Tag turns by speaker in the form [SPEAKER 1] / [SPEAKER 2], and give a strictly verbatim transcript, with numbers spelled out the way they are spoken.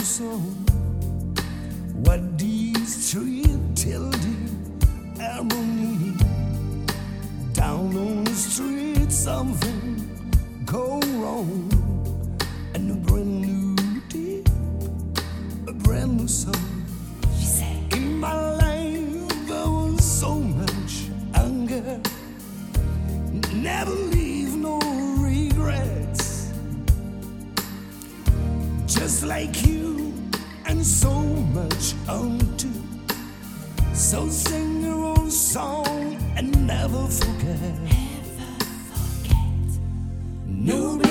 [SPEAKER 1] song. What these trees tell the harmony. Down on the street, something go wrong, and a brand new deep, a brand new song.
[SPEAKER 2] She said,
[SPEAKER 1] in my life there was so much anger, never leave no regrets, just like you, and so much unto. So sing your own song and never forget.
[SPEAKER 2] never forget.
[SPEAKER 1] Nobody